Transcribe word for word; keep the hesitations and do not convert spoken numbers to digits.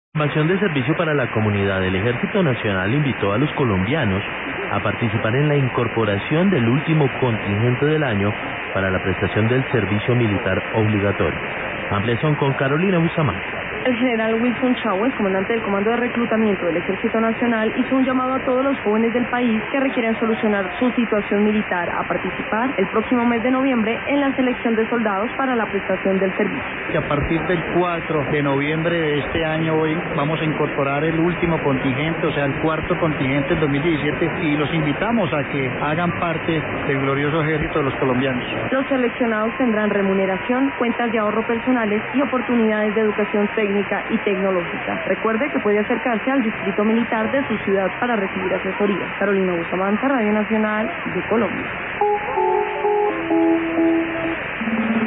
Acción de servicio para la comunidad del Ejército Nacional invitó a los colombianos a participar en la incorporación del último contingente del año para la prestación del servicio militar obligatorio. Ampliación con Carolina Bustamante. El general Wilson Chávez, comandante del Comando de Reclutamiento del Ejército Nacional, hizo un llamado a todos los jóvenes del país que requieren solucionar su situación militar a participar el próximo mes de noviembre en la selección de soldados para la prestación del servicio. Que a partir del cuatro de noviembre de este año hoy vamos a incorporar el último contingente, o sea, el cuarto contingente del dos mil diecisiete, y los invitamos a que hagan parte del glorioso ejército de los colombianos. Los seleccionados tendrán remuneración, cuentas de ahorro personales y oportunidades de educación técnica y tecnológica. Recuerde que puede acercarse al distrito militar de su ciudad para recibir asesoría. Carolina Bustamante, Radio Nacional de Colombia.